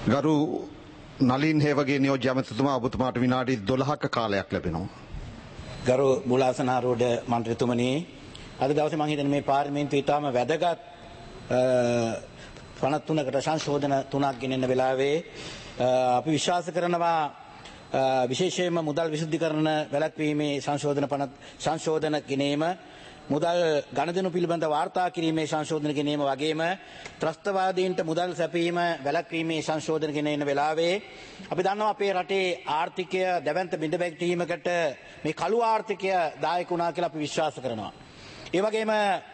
ගරු නලින් හේවගේ නියෝජ්‍ය ඇමතිතුමා ඔබතුමාට විනාඩි 12ක කාලයක් ලැබෙනවා. ගරු මුලාසනාරෝඩ මන්ත්‍රීතුමනි, අද දවසේ මම හිතන්නේ මේ පාර්ලිමේන්තුවේ ඉතාම වැදගත් 53කට සංශෝධන 3ක් ගෙනෙන වෙලාවේ අපි විශ්වාස කරනවා විශේෂයෙන්ම මුදල් විසුද්ධිකරණ වැළැක්වීමේ සංශෝධන ගෙනීම, මුදල් ගණදෙනු පිළිබඳ වාර්තා කිරීමේ සංශෝධන ගෙනීම වගේම ත්‍රස්තවාදීන්ට මුදල් සැපීම වැළැක්වීමේ සංශෝධන ගෙනෙන වෙලාවේ අපි දන්නවා අපේ රටේ ආර්ථිකය දැවැන්ත බිඳ වැටීමකට මේ කළු ආර්ථිකය දායක වුණා කියලා අපි විශ්වාස කරනවා. ඒ වගේම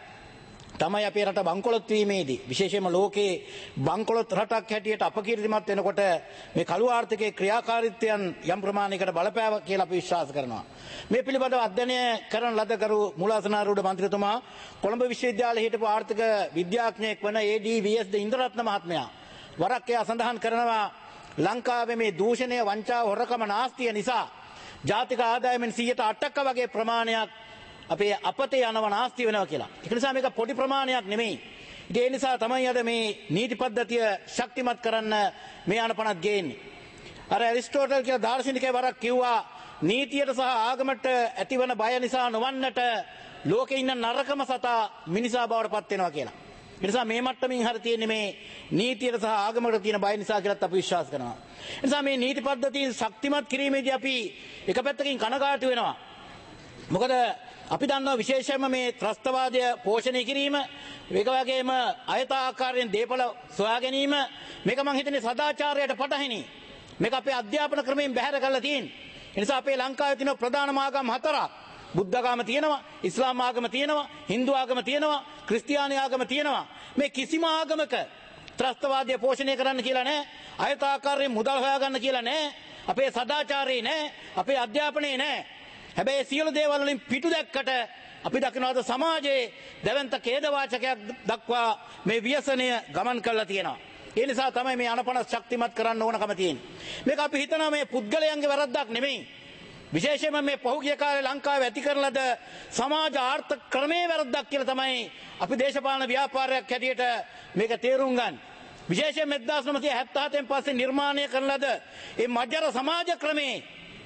තමයි අපේ රට බංකොලොත් වීමේදී විශේෂයෙන්ම ලෝකේ බංකොලොත් රටක් හැටියට අපකීර්තිමත් වෙනකොට මේ කළු ආර්ථිකයේ ක්‍රියාකාරීත්වයන් යම් ප්‍රමාණයකට බලපෑවා කියලා අපි විශ්වාස කරනවා. මේ පිළිබඳව අධ්‍යයනය කරන ලද කරු මුලාසනාරූඪ මන්ත්‍රීතුමා කොළඹ විශ්වවිද්‍යාලයේ හිටපු ආර්ථික විද්‍යාඥයෙක් වන AD.VS ඉන්ද්‍රරත්න මහත්මයා වරක් එයා සඳහන් කරනවා ලංකාවේ මේ දූෂණය, වංචාව, හොරකම, නාස්තිය නිසා ජාතික ආදායමෙන් 8%ක වගේ ප්‍රමාණයක් අපේ අපතේ යනවා, නාස්ති වෙනවා කියලා. ඒක නිසා මේක පොඩි ප්‍රමාණයක් නෙමෙයි. ඒ නිසා තමයි අද මේ නීති පද්ධතිය ශක්තිමත් කරන්න මේ අනපනත් ගේන්නේ. අර ඇරිස්ටෝටල් කියලා දාර්ශනිකයෙක් වරක් කිව්වා නීතියට සහ ආගමට ඇතිවන බය නිසා නොවන්නට ලෝකේ ඉන්න නරකම සතා මිනිසා බවට පත් වෙනවා කියලා. ඒ නිසා මේ මට්ටමින් හරි තියෙන්නේ මේ නීතියට සහ ආගමකට තියෙන බය නිසා කියලාත් අපි විශ්වාස කරනවා. ඒ නිසා මේ නීති පද්ධතිය ශක්තිමත් කිරීමේදී අපි එක පැත්තකින් කනගාටු වෙනවා. මොකද අපි දන්නවා විශේෂයෙන්ම මේ ත්‍රස්තවාදය පෝෂණය කිරීම, ඒක වගේම අයථාකාරයෙන් දේපල සොයා ගැනීම, මේක මම හිතන්නේ සදාචාරයට පටහැනි. මේක අපේ අධ්‍යාපන ක්‍රමයෙන් බැහැර කරලා තියෙන්නේ. ඒ නිසා අපේ ලංකාවේ තියෙන ප්‍රධාන ආගම් 4ක්. බුද්ධාගම තියෙනවා, ඉස්ලාම් ආගම තියෙනවා, හින්දු ආගම තියෙනවා, ක්‍රිස්තියානි ආගම තියෙනවා. මේ කිසිම ආගමක ත්‍රස්තවාදය පෝෂණය කරන්න කියලා නැහැ. අයථාකාරයෙන් මුදල් හොයාගන්න කියලා නැහැ. අපේ සදාචාරේ නැහැ. අපේ අධ්‍යාපනයේ නැහැ. හැබැයි සියලු දේවල් වලින් පිටු දැක්කට අපි දකින්නවාද සමාජයේ දැවැන්ත ඛේදවාචකයක් දක්වා මේ ව්‍යසනය ගමන් කරලා තියෙනවා. ඒ නිසා තමයි මේ අනපනස් ශක්තිමත් කරන්න ඕනකම තියෙන්නේ. මේක අපි හිතනවා මේ පුද්ගලයන්ගේ වැරද්දක් නෙමෙයි. විශේෂයෙන්ම මේ පහුගිය කාලේ ලංකාවේ ඇති කරලද සමාජ ආර්ථික ක්‍රමයේ වැරද්දක් කියලා තමයි අපි දේශපාලන ව්‍යාපාරයක් හැටියට මේක තේරුම් ගන්න. විශේෂයෙන් 1977න් පස්සේ නිර්මාණය කරන ලද මේ මජ්ජර සමාජ ක්‍රමේ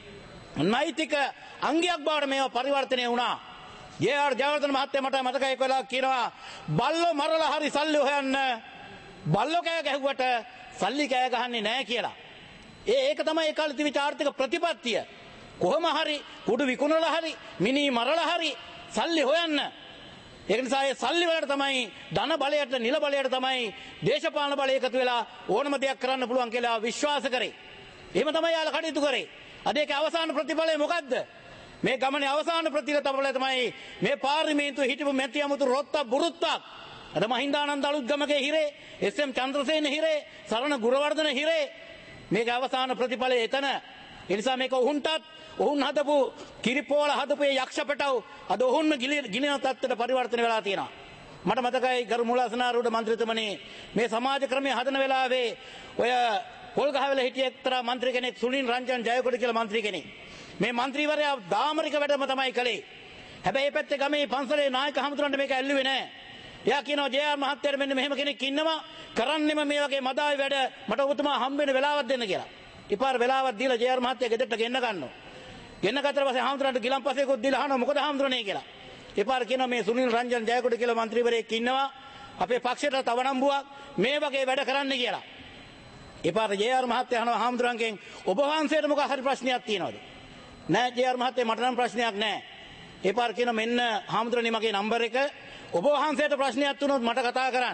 නෛතික අංගයක් බවට මේවා පරිවර්තනය වුණා. ජේ.ආර්. ජයවර්ධන මහත්තයා මට මතකයි ඒක වෙලාවක් කියනවා බල්ලෝ මරලා හරි සල්ලි හොයන්න බල්ලෝ කෑ ගැහුවට සල්ලි කෑ ගහන්නේ නැහැ කියලා. ඒක තමයි ඒ කාලේ තිබිච්ච ආර්ථික ප්‍රතිපත්තිය. කොහොම හරි කුඩු විකුණලා හරි මිනි මරලා හරි සල්ලි හොයන්න. ඒක නිසා ඒ සල්ලි වලට තමයි ධන බලයට, නිල බලයට තමයි දේශපාලන බලය එකතු වෙලා ඕනම දෙයක් කරන්න පුළුවන් කියලා විශ්වාස කරේ. එහෙම තමයි යාළ කටයුතු කරේ. අද ඒකේ අවසාන ප්‍රතිඵලය මොකද්ද? මේ ගමනේ අවසාන ප්‍රතිඵලය තමයි මේ පාර්ලිමේන්තුවේ හිටපු මැති අමුතු රොත්තක් බුරුත්තක්. අද මහින්දානන්ද අලුත්ගමගේ හිරේ, එස්.එම්. චන්ද්‍රසේන හිරේ, සරණ ගුරවර්ධන හිරේ. මේකේ අවසාන ප්‍රතිඵලය එතන. ඒ නිසා මේක ඔවුන් හදපු කිරිපෝල හදපු යක්ෂපටව අද ඔවුන්ම ගිලින තත්ත්වයට පරිවර්තන වෙලා තියෙනවා. මට මතකයි ගරු මුලාසනාරූඪ මන්ත්‍රීතුමනි මේ සමාජ ක්‍රමයේ හදන වෙලාවේ ඔය පොල්ගහවෙල හිටිය එක්තරා මන්ත්‍රී කෙනෙක් සුනිල් රංජන් ජයකොඩි කියලා මන්ත්‍රී කෙනෙක්. මේ මන්ත්‍රීවරයා දාමරික වැඩම තමයි කළේ. හැබැයි මේ පැත්තේ ගමේ පන්සලේ නායක හමුදුරන්ට මේක ඇල්ලුවේ නැහැ. එයා කියනවා ජේ.ආර්. මහත්තයාට මෙන්න මෙහෙම කෙනෙක් ඉන්නවා කරන්නෙම මේ වගේ මදායි වැඩ මට ඔබතුමා හම්බ වෙන වෙලාවක් දෙන්න කියලා. ඊපාර වෙලාවක් දීලා ජේ.ආර්. මහත්තයා ගෙදරට ගෙන්න ගන්නවා. ගෙන්න ගත්තට පස්සේ හමුදුරන්ට ගිලන්පසේකුත් දීලා අහනවා මොකද හමුදුරනේ කියලා. ඊපාර කියනවා මේ සුනිල් රංජන් ජයකොඩි කියලා මන්ත්‍රීවරයෙක් ඉන්නවා අපේ පක්ෂයට තවනම්බුවක් මේ වගේ වැඩ කරන්න කියලා. එපාර ජේ.ආර්. මහත්තයා අහනවා හාමුදුරන්ගෙන් ඔබ වහන්සේට මොකක් හරි ප්‍රශ්නයක් තියෙනවද? නෑ ජේ.ආර්. මහත්තයා මට නම් ප්‍රශ්නයක් නෑ. එපාර කියනවා මෙන්න හාමුදුරනේ මගේ නම්බර එක ඔබ වහන්සේට ප්‍රශ්නයක් තුනොත් මට කතා කරන්න.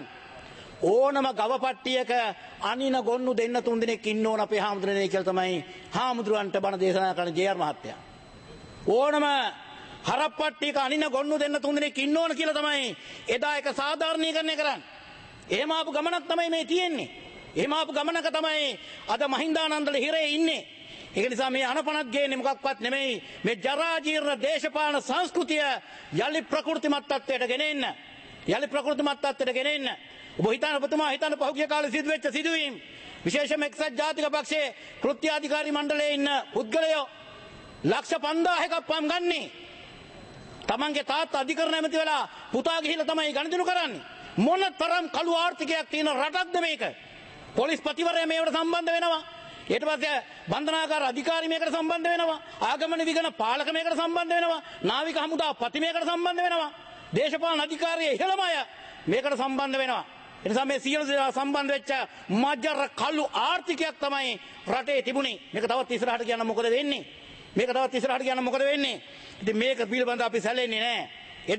ඕනම ගවපට්ටියක අනින ගොන්නු දෙන්න තුන් දෙනෙක් ඉන්න ඕන අපේ හාමුදුරනේ කියලා තමයි හාමුදුරන්ට බණ දේශනා කරන ජේ.ආර්. මහත්තයා. ඕනම හරප්පට්ටියක අනින ගොන්නු දෙන්න තුන් දෙනෙක් ඉන්න ඕන කියලා තමයි එදා එක සාධාරණීකරණය කරන්නේ. එහෙම ආපු ගමනක් තමයි මේ තියෙන්නේ. එහෙම ආපු ගමනක තමයි අද මහින්දානන්දල හිරේ ඉන්නේ. ඒක නිසා මේ අනපනත් ගේන්නේ මොකක්වත් නෙමෙයි මේ ජරා ජීර්ණ දේශපාලන සංස්කෘතිය යලි ප්‍රකෘතිමත් තත්ත්වයට ගෙනෙන්න. යලි ප්‍රකෘතිමත් තත්ත්වයට ගෙනෙන්න. ඔබතුමා හිතන්න පහුගිය කාලේ සිදුවෙච්ච සිදුවීම් විශේෂයෙන්ම එක්සත් ජාතික පක්ෂයේ කෘත්‍යාධිකාරී මණ්ඩලයේ ඉන්න පුද්ගලයෝ ලක්ෂ 5000ක් පම් ගන්නේ. තමන්ගේ තාත්තා අධිකරණ ඇමති වෙලා පුතා ගිහිල්ලා තමයි ගණදිනු කරන්නේ. මොන තරම් කළු ආර්ථිකයක් තියෙන රටක්ද මේක? පොලිස් පතිවරයා මේවට සම්බන්ධ වෙනවා. ඊට පස්සේ බන්ධනාගාර අධිකාරී මේකට සම්බන්ධ වෙනවා. ආගමන විගණ පාලක මේකට සම්බන්ධ වෙනවා. නාවික හමුදා පති මේකට සම්බන්ධ වෙනවා. දේශපාලන අධිකාරිය ඉහළම අය මේකට සම්බන්ධ වෙනවා. ඒ නිසා මේ සියලු දේවල් සම්බන්ධ වෙච්ච මජ්ජර කළු ආර්ථිකයක් තමයි රටේ තිබුණේ. මේක තවත් ඉස්සරහට ගියනම් මොකද වෙන්නේ? ඉතින් මේක පිළිබඳව අපි සැලෙන්නේ නැහැ.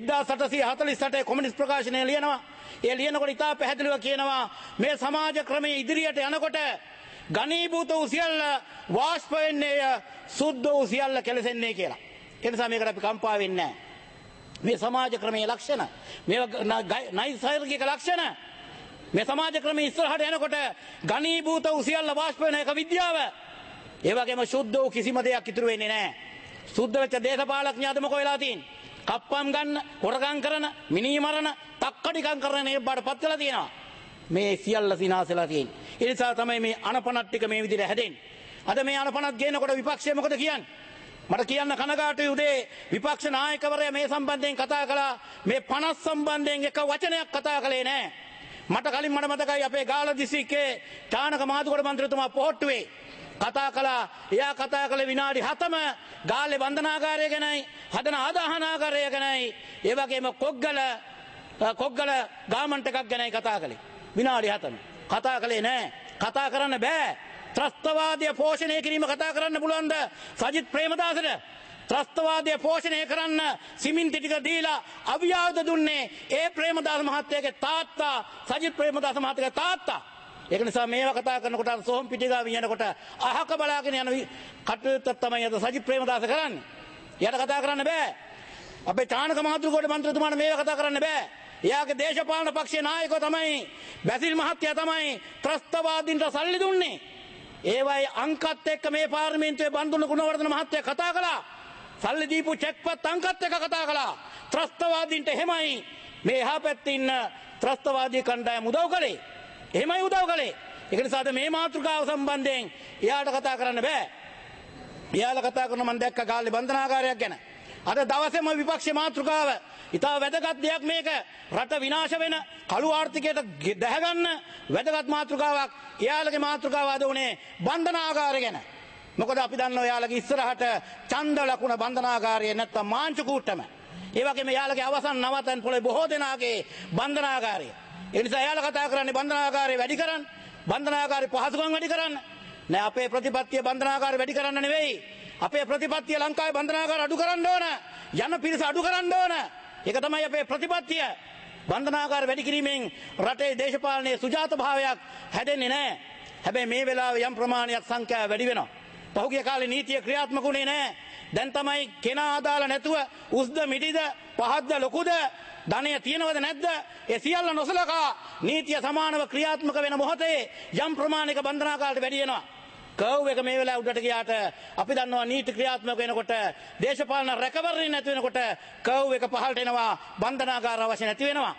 1848 කොමියුනිස්ට් ප්‍රකාශනය ලියනවා. ඒ ලියනකොට ඉතා පැහැදිලිව කියනවා මේ සමාජ ක්‍රමයේ ඉදිරියට යනකොට ගණීභූත වූ සියල්ල වාෂ්ප වෙන්නේ සුද්ධ වූ සියල්ල කෙලසෙන්නේ කියලා. ඒ නිසා මේකට අපි කම්පා වෙන්නේ නැහැ. මේ සමාජ ක්‍රමයේ ලක්ෂණ, මේවා නෛසර්ගික ලක්ෂණ. මේ සමාජ ක්‍රමයේ ඉස්සරහට යනකොට ගණීභූත වූ සියල්ල වාෂ්ප වෙන එක විද්‍යාව. ඒ වගේම සුද්ධ වූ කිසිම දෙයක් ඉතුරු වෙන්නේ නැහැ. සුද්ධ වෙච්ච දේශපාලඥයාද මොකෝ වෙලා තියෙන්නේ? කප්පම් ගන්න, හොරකම් කරන, මිනී මරන, තක්කඩිකම් කරන මේ බඩපත් වෙලා තියෙනවා. මේ සියල්ල සිනාසෙලා තියෙන්නේ. ඒ නිසා තමයි මේ අනපනත් ටික මේ විදිහට හැදෙන්නේ. අද මේ අනපනත් ගේනකොට විපක්ෂය මොකද කියන්නේ? මට කියන්න කනගාටුයි උදේ විපක්ෂ නායකවරයා මේ සම්බන්ධයෙන් කතා කළා. මේ 50 සම්බන්ධයෙන් එක වචනයක් කතා කළේ නැහැ. මට කලින් මට මතකයි අපේ ගාල්ල දිස්ත්‍රික්කයේ චානක මාදුකඩ මන්ත්‍රීතුමා පොහොට්ටුවේ කතා කළා. එයා කතා කළ විනාඩි 7ම ගාල්ලේ බන්ධනාගාරය ගැනයි, හදන ආදාහනාගාරය ගැනයි, ඒ වගේම කොග්ගල ගාමන්ට් එකක් ගැනයි කතා කළේ. විනාඩි 7ම කතා කළේ නැහැ. කතා කරන්න බෑ. ත්‍රස්තවාදය පෝෂණය කිරීම කතා කරන්න පුළුවන්ද සජිත් ප්‍රේමදාසට? ත්‍රස්තවාදය පෝෂණය කරන්න සිමින්ති ටික දීලා අවියාවද දුන්නේ ඒ ප්‍රේමදාස මහත්තයාගේ තාත්තා, සජිත් ප්‍රේමදාස මහත්තයාගේ තාත්තා. ඒක නිසා මේවා කතා කරනකොට සෝම් පිටිගා වියනකොට අහක බලාගෙන යන කටයුත්ත තමයි අද සජිත් ප්‍රේමදාස කරන්නේ. යට කතා කරන්න බෑ. අපේ චානක මාදුකඩ මන්ත්‍රීතුමාට මේවා කතා කරන්න බෑ. එයාගේ දේශපාලන පක්ෂයේ නායකයෝ තමයි, බැසිල් මහත්තයා තමයි ත්‍රස්තවාදීන්ට සල්ලි දුන්නේ. ඒවයි අංකත් එක්ක මේ පාර්ලිමේන්තුවේ බන්දුන ගුණවර්ධන මහත්තයා කතා කළා. සල්ලි දීපු චෙක්පත් අංකත් එක්ක කතා කළා. ත්‍රස්තවාදීන්ට එහෙමයි මේ එහා පැත්තේ ඉන්න ත්‍රස්තවාදී කණ්ඩායම උදව් කළේ. එහෙමයි උදව් කළේ. ඒක නිසා මේ මාතෘකාව සම්බන්ධයෙන් එයාට කතා කරන්න බෑ. එයාලා කතා කරන මම දැක්ක ගාල්ලේ බන්ධනාගාරයක් ගැන. අද දවසේම විපක්ෂ මාතෘකාව ඉතා වැදගත් දෙයක්. මේක රට විනාශ වෙන කළු ආර්ථිකයට දැහැගන්න වැදගත් මාතෘකාවක්. එයාලගේ මාතෘකාව අද උනේ බන්ධනාගාරය ගැන. මොකද අපි දන්නවා එයාලගේ ඉස්සරහට ඡන්ද ලකුණ බන්ධනාගාරය නැත්තම් මාංචු කූට්ටම. ඒ වගේම එයාලගේ අවසන් නවතන් පොලේ බොහෝ දෙනාගේ බන්ධනාගාරය. ඒ නිසා එයාලා කතා කරන්නේ බන්ධනාගාරය වැඩි කරන්න, බන්ධනාගාරේ පහසුකම් වැඩි කරන්න. නෑ, අපේ ප්‍රතිපත්තිය බන්ධනාගාරය වැඩි කරන්න නෙවෙයි. අපේ ප්‍රතිපත්තිය ලංකාවේ බන්ධනාගාර අඩු කරන්න ඕන. යන පිරිස අඩු කරන්න ඕන. ඒක තමයි අපේ ප්‍රතිපත්තිය. බන්ධනාගාර වැඩි කිරීමෙන් රටේ දේශපාලනයේ සුජාත භාවයක් හැදෙන්නේ නැහැ. හැබැයි මේ වෙලාවේ යම් ප්‍රමාණයක් සංඛ්‍යාව වැඩි වෙනවා. පහුගිය කාලේ නීතිය ක්‍රියාත්මක වුණේ නැහැ. දැන් තමයි කෙනා ආදාළ නැතුව උස්ද මිටිද පහත්ද ලොකුද ධනය තියෙනවද නැද්ද ඒ සියල්ල නොසලකා නීතිය සමානව ක්‍රියාත්මක වෙන මොහොතේ යම් ප්‍රමාණයක බන්ධනාගාරයට වැඩි වෙනවා. කර්ව් එක මේ වෙලාව උඩට ගියාට අපි දන්නවා නීති ක්‍රියාත්මක වෙනකොට දේශපාලන රැකවරණය නැති වෙනකොට කර්ව් එක පහළට එනවා, බන්ධනාගාර අවශ්‍ය නැති වෙනවා.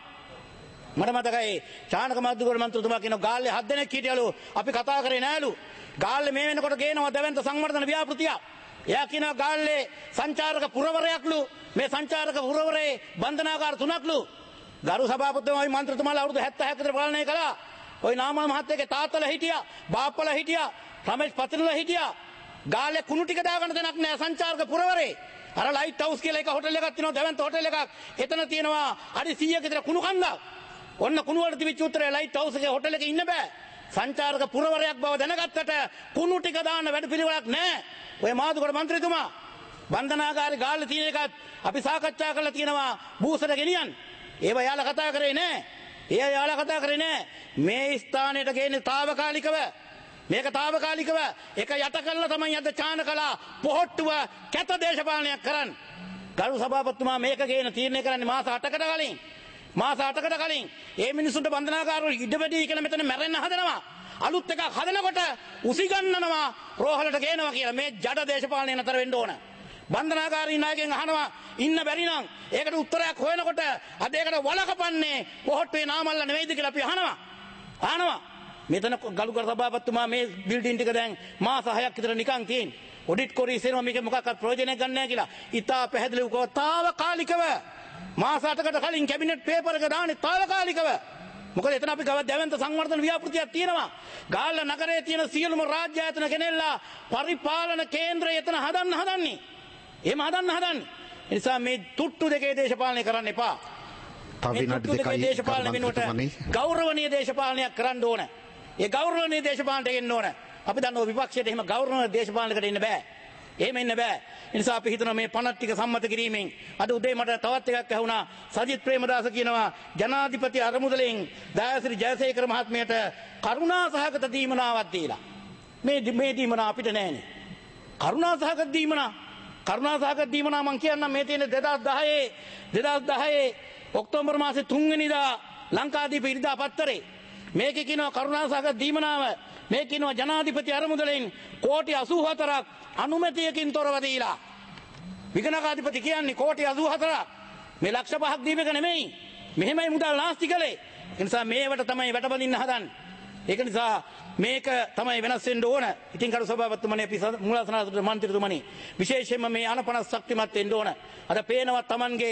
මට මතකයි චානක මද්දුගොඩ මන්ත්‍රීතුමා කියන ගාල්ලේ 7 දෙනෙක් හිටියලු. අපි කතා කරේ නෑලු. ගාල්ලේ මේ වෙනකොට ගේනවා දෙවන්ත සංවර්ධන ව්‍යාපෘතිය. එයා කියනවා ගාල්ලේ සංචාරක පුරවරයක්ලු. මේ සංචාරක පුරවරේ බන්ධනාගාර 3ක්ලු. ගරු සභාපතිතුමායි මන්ත්‍රීතුමාලා අවුරුදු 70ක් විතර පාලනය කළා. ওই නාමල් මහත්තයාගේ තාත්තලා හිටියා, බාප්පලා හිටියා, රමේෂ් පතිරලා හිටියා. ගාල්ලේ කුණු ටික දාගන්න දෙයක් නෑ සංචාරක පුරවරේ. අර ලයිට් හවුස් කියලා එක හොටෙල් එකක් තියෙනවා, දෙවන්ත හොටෙල් එකක්. එතන තියෙනවා අඩි 100ක විතර කුණු කන්දක්. ඔන්න කුණු වලට තිබිච්ච උත්තරේ ලයිට් හවුස් එකේ හොටෙල් එකේ ඉන්න බෑ. සංචාරක පුරවරයක් බව දැනගත්තට කුණු ටික දාන්න වැඩ පිළිවෙලක් නෑ. ඔය මාදුකඩ මන්ත්‍රීතුමා බන්ධනාගාරේ ගාල්ලේ තියෙන එකත් අපි සාකච්ඡා කරලා තියෙනවා බූසට ගෙනියන්න. ඒව යාලා කතා කරේ නෑ. යාලා කතා කරේ නෑ. මේ ස්ථානයට ගේන්නේ తాවකාලිකව. මේක తాවකාලිකව එක යට කළා තමයි අද චානකලා පොහොට්ටුව කැත දේශපාලනයක් කරන්නේ. ගරු සභාපතිතුමා මේක ගේන තීරණය කරන්නේ මාස 8කට කලින්. මාස 8කට කලින් ඒ මිනිසුන්ට බන්ධනාගාරවල ඉඩ වැඩි කියලා මෙතන මැරෙන්න හදනවා. අලුත් එකක් හදනකොට උසිගන්නනවා රෝහලට ගේනවා කියලා. මේ ජඩ දේශපාලනය නතර වෙන්න ඕන. බන්ධනාගාරී නායකයන් අහනවා ඉන්න බැරි නම් ඒකට උත්තරයක් හොයනකොට අද ඒකට වලකපන්නේ පොහොට්ටුවේ නාමල්ල නෙවෙයිද කියලා අපි අහනවා. මෙතන ගලුකර සභාපතිතුමා මේ බිල්ඩින් ටික දැන් මාස 6ක් විතර නිකන් තියෙන. ඔඩිට් කොරීසෙනවා මේක මොකක්වත් ප්‍රයෝජනයක් ගන්න නැහැ කියලා. ඉතා පැහැදිලිව තාවකාලිකව මාස 8කට කලින් කැබිනට් පේපර් එක දාන්නේ තාවකාලිකව. මොකද එතන අපි ගව දැවැන්ත සංවර්ධන ව්‍යාපෘතියක් තියෙනවා. ගාල්ල නගරයේ තියෙන සියලුම රාජ්‍ය ආයතන ගෙනෙල්ලා පරිපාලන කේන්ද්‍රය එතන හදන්නේ. එහෙම හදන්නේ. ඒ නිසා මේ තුට්ටු දෙකේ දේශපාලනය කරන්න එපා. තව විනාඩි දෙකයි දේශපාලන වෙනුවට ගෞරවනීය දේශපාලනයක් කරන්න ඕන. ඒ ගෞරවනීය දේශපාලනයට එන්න ඕන. අපි දන්නවා විපක්ෂයට එහෙම ගෞරවනීය දේශපාලනයකට එන්න බෑ. එහෙම ඉන්න බෑ. ඒ නිසා අපි හිතනවා මේ පනත් ටික සම්මත කිරීමෙන් අද උදේ මට තවත් එකක් ඇහුණා. සජිත් ප්‍රේමදාස කියනවා ජනාධිපති අරමුදලෙන් දයාසිරි ජයසේකර මහත්මයාට කරුණා සහගත දීමනාවක් දීලා. මේ දීමනා අපිට නෑනේ. කරුණා සහගත දීමනා. කරුණා සහගත දීමනා මං කියන්නම් මේ තියෙන 2010 ඔක්තෝබර් මාසේ 3 වෙනිදා ලංකාදීප ඉරිදා පත්තරේ මේකේ කියනවා කරුණා සහගත දීමනාව මේ කියනවා ජනාධිපති අරමුදලෙන් කෝටි 84ක් අනුමැතියකින් තොරව දීලා. විගණකාධිපති කියන්නේ කෝටි 84ක් මේ ලක්ෂ 5ක් දීප එක නෙමෙයි. මෙහෙමයි මුදල් නාස්ති කළේ. ඒ නිසා මේවට තමයි වැටබඳින්න හදන්නේ. ඒක නිසා මේක තමයි වෙනස් වෙන්න ඕන. ඉතින් කරු සභාපතිතුමනි අපි මුලසනාසට මන්ත්‍රීතුමනි විශේෂයෙන්ම මේ අනපනස් ශක්තිමත් වෙන්න ඕන. අද පේනවා Tamanගේ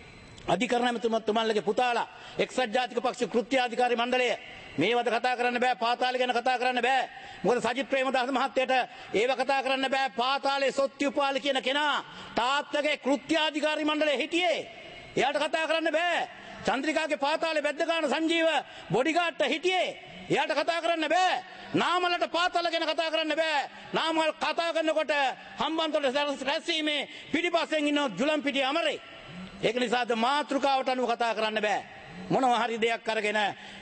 අධිකරණ ඇමතුම්තුමන්ලගේ පුතාලා එක්සත් ජාතික පක්ෂ කෘත්‍යාධිකාරී මණ්ඩලය මේවද කතා කරන්න බෑ. පාතාල ගැන කතා කරන්න බෑ. මොකද සජිත් ප්‍රේමදාස මහත්තයට ඒව කතා කරන්න බෑ. පාතාලේ සොත්තිඋපාල කියන කෙනා තාත්තගේ කෘත්‍යාධිකාරී මණ්ඩලයේ හිටියේ. එයාට කතා කරන්න බෑ. චන්ද්‍රිකාගේ පාතාලේ වැද්ද ගන්න සංජීව බොඩිගාඩ්ට හිටියේ. එයාට කතා කරන්න බෑ. නාමලට පාතාල ගැන කතා කරන්න බෑ. නාමල් කතා කරනකොට හම්බන්තොට රැස්වීමේ පිටිපස්සෙන් ඉන්න ජුලම් පිටිය අමරේ. ඒක නිසාද මාතෘකාවට අනුව කතා කරන්න බෑ. මොනවා හරි දෙයක් අරගෙන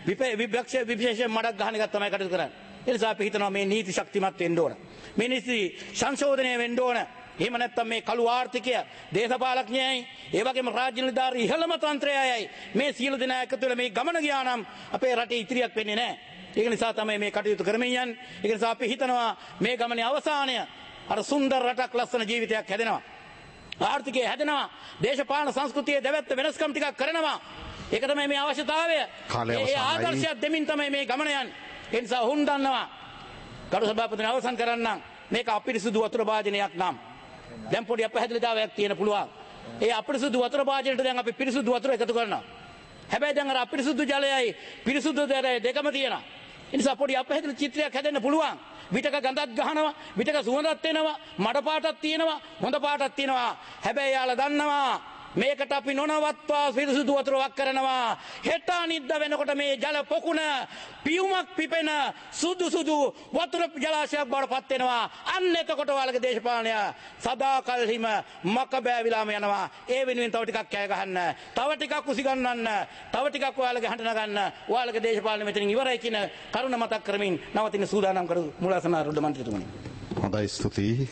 විශේෂයෙන් මඩක් ගහන එක තමයි කටයුතු කරන්නේ. ඒ නිසා අපි හිතනවා මේ නීති ශක්තිමත් වෙන්න ඕන. මේ නීති සංශෝධනය වෙන්න ඕන. එහෙම නැත්නම් මේ කළු ආර්ථිකය දේශපාලඥයයි ඒ වගේම රාජ්‍ය නිලධාරී ඉහළම තන්ත්‍රයයි මේ සියලු දෙනා එකතු වෙලා මේ ගමන ගියා නම් අපේ රටේ ඉතිරියක් වෙන්නේ නැහැ. ඒක නිසා තමයි මේ කටයුතු කරමින් යන්නේ. ඒක නිසා අපි හිතනවා මේ ගමනේ අවසානය අර සුන්දර රටක් ලස්සන ජීවිතයක් හැදෙනවා. ආර්ථිකය හැදෙනවා. දේශපාලන සංස්කෘතියේ දෙවැත්ත වෙනස්කම් ටිකක් කරනවා. ඒක තමයි මේ අවශ්‍යතාවය. ඒ ආදර්ශයක් දෙමින් තමයි මේ ගමන යන්නේ. ඒ නිසා හුන් දන්නවා. කරු සභාපතිතුමනි අවසන් කරන්නම්. මේක අපිරිසුදු වතුර භාජනයක් නම් දැන් පොඩි අපහැදිලිතාවයක් තියෙන පුළුවන්. ඒ අපිරිසුදු වතුර භාජනයට දැන් අපි පිරිසුදු වතුර එකතු කරනවා. හැබැයි දැන් අර අපිරිසුදු ජලයයි පිරිසුදු ජලයයි දෙකම තියෙනවා. ඒ නිසා පොඩි අපහැදිලි චිත්‍රයක් හැදෙන්න පුළුවන්. විතක ගඳක් ගහනවා, විතක සුවඳක් එනවා, මඩ පාටක් තියෙනවා, හොඳ පාටක් තියෙනවා. හැබැයි යාලා දන්නවා මේකට අපි නොනවත්වා පිරිසුදු වතුර වක් කරනවා. හෙට අනිද්දා වෙනකොට මේ ජල පොකුණ පියුමක් පිපෙන සුදු වතුර ජලාශයක් බවට පත් වෙනවා. අන්න එතකොට ඔයාලගේ දේශපාලනය සදාකල්හිම මක බෑවිලාම යනවා. ඒ වෙනුවෙන් තව ටිකක් කෑ ගහන්න, තව ටිකක් කුසි ගන්නන්න, තව ටිකක් ඔයාලගේ හඬ නගන්න. ඔයාලගේ දේශපාලනය මෙතනින් ඉවරයි කියන කරුණ මතක් කරමින් නවතින සූදානම් කරු මුලසනාරුඩ මන්ත්‍රීතුමනි. හොඳයි ස්තුතියි.